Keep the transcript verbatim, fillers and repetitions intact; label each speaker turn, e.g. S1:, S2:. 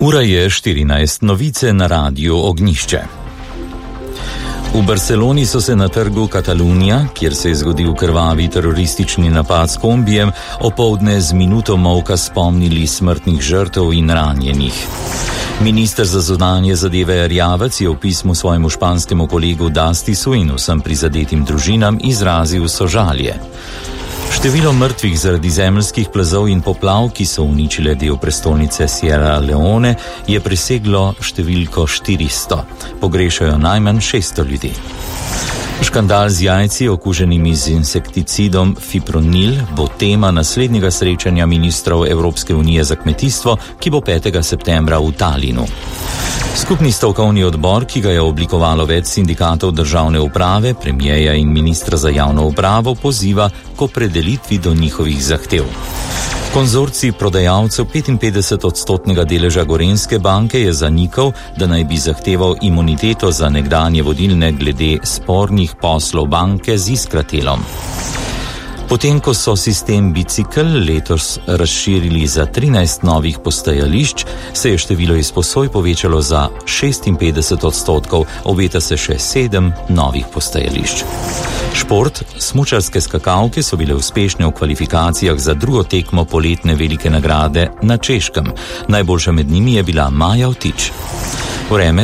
S1: Ura je štirinajst, novice na radiju Ognjišče. V Barceloni so se na trgu Katalunija, kjer se je zgodil krvavi teroristični napad s kombijem, opoldne z minuto molka spomnili smrtnih žrtev in ranjenih. Minister za zunanje zadeve Erjavec je v pismu svojemu španskemu kolegu Dastisu in vsem prizadetim družinam izrazil sožalje. Število mrtvih zaradi zemeljskih plazov in poplav, ki so uničile del prestolnice Sierra Leone, je preseglo številko štiristo. Pogrešajo najmanj šeststo ljudi. Škandal z jajci, okuženimi z insekticidom fipronil, bo tema naslednjega srečanja ministrov Evropske unije za kmetijstvo, ki bo petega septembra v Talinu. Skupni stavkovni odbor, ki ga je oblikovalo več sindikatov državne uprave, premijeja in ministra za javno upravo, poziva k opredelitvi do njihovih zahtev. Konzorcij prodajalcev petinpetdeset odstotnega deleža Gorenjske banke je zanikal, da naj bi zahteval imuniteto za nekdanje vodilne glede spornih poslov banke z Iskratelom. Potem, ko so sistem bicikel letos razširili za trinajst novih postajališč, se je število izposoj povečalo za šestinpetdeset odstotkov, obeta se še sedem novih postajališč. Šport, smučarske skakalke so bile uspešne v kvalifikacijah za drugo tekmo poletne velike nagrade na Češkem. Najboljša med njimi je bila Maja Vtič. Vreme